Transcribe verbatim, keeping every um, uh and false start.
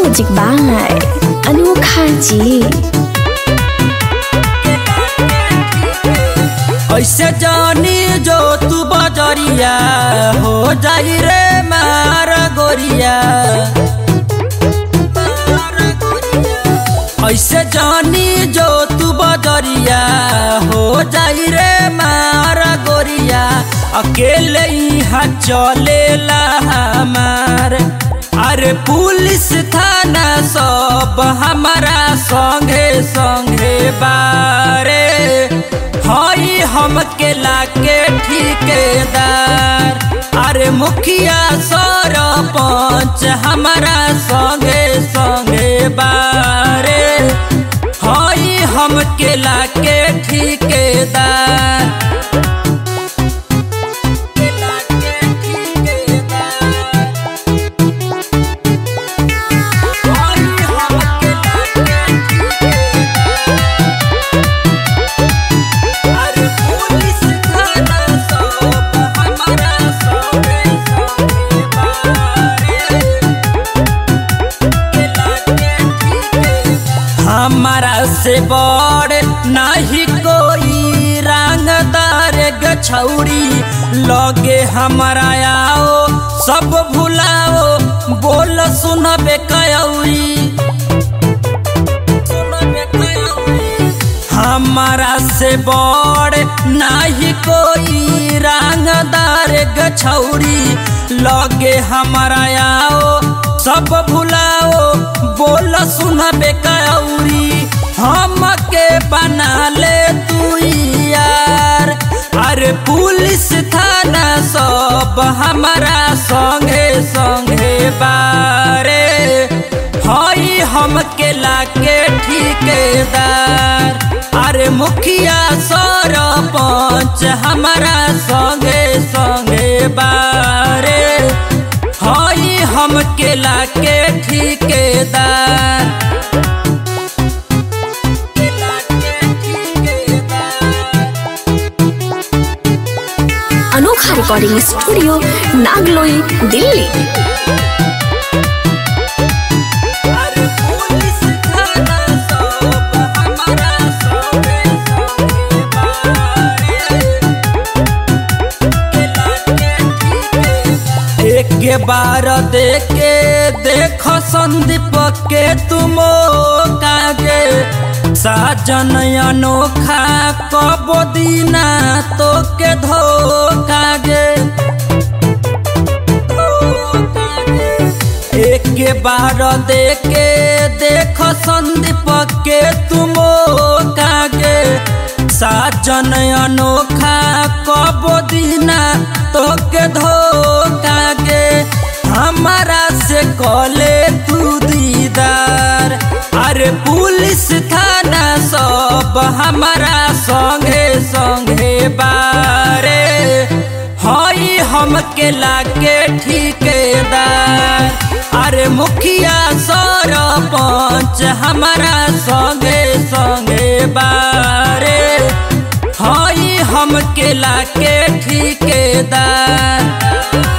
Music by अनोखा जी। ऐसे जानी जो तू बजरिया हो जाई रे मार गोरिया। ऐसे जानी जो तू बजरिया हो जाई रे मार गोरिया। अकेले यहाँ चलेला हमार, अरे पुलिस थाना सब हमारा संगे संगे बारे। हई हम केला के ठेकेदार, अरे मुखिया सरपंच हमारा संगे संगे बारे। हई हम केला के ठेकेदार। हमारा से बड़ नहीं कोई रंगदार गछौड़ी, लगे हमारा आओ सब भुलाओ बोल सुनबे कयौरी। हमारा से बड़ नहीं कोई रंगदार गछौड़ी, लगे हमारा आओ सब भुलाओ बोल सुनबे कयौरी। हम के बना ले तू यार, अरे पुलिस थाना सब हमारा संगे संगे बारे। हई हम केला के ठेकेदार, अरे मुखिया सरपंच हमारा संगे संगे बारे। हई हम केला के ठेकेदार। अनोखा रिकॉर्डिंग स्टूडियो नागलोई दिल्ली। एक बार देखे देख संदीप के तुम कागे, साजन अनोखा कबो दीना तो के धोखा गे। एक बार देखे देख संदीप के तुम कागे, साजन अनोखा कबो दीना तो के धोखा गे। हमारा से कॉले तू दीदार, अरे पुलिस थाना सब हमारा संगे संगे बारे। हई हम केला के ठेकेदार, अरे मुखिया सरपंच हमारा संगे संगे बारे। हई हम केला के ठेकेदार।